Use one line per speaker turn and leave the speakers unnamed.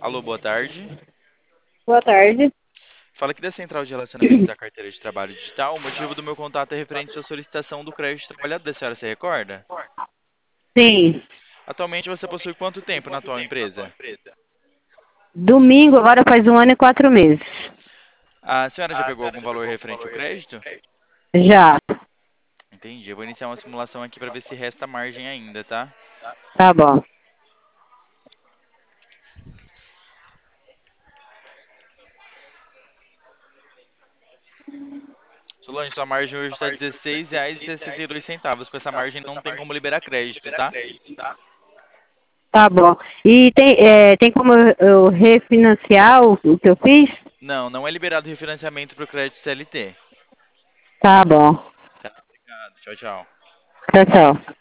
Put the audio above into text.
Alô, boa tarde.
Boa tarde.
Fala aqui da Central de Relacionamento da Carteira de Trabalho Digital. O motivo do meu contato é referente à sua solicitação do crédito trabalhador. A senhora se recorda?
Sim.
Atualmente você possui quanto tempo na atual empresa?
Domingo agora faz 1 ano e 4 meses.
A senhora já pegou algum valor referente ao crédito?
Já.
Entendi. Eu vou iniciar uma simulação aqui para ver se resta margem ainda, tá?
Tá bom.
Solange, sua margem hoje está R$ 16,62. Com essa margem não tem como liberar crédito, tá?
Tá bom. E tem como eu refinanciar o que eu fiz?
Não, não é liberado refinanciamento para o crédito CLT.
Tá bom.
Tá, obrigado. Tchau, tchau.
Tchau, tchau.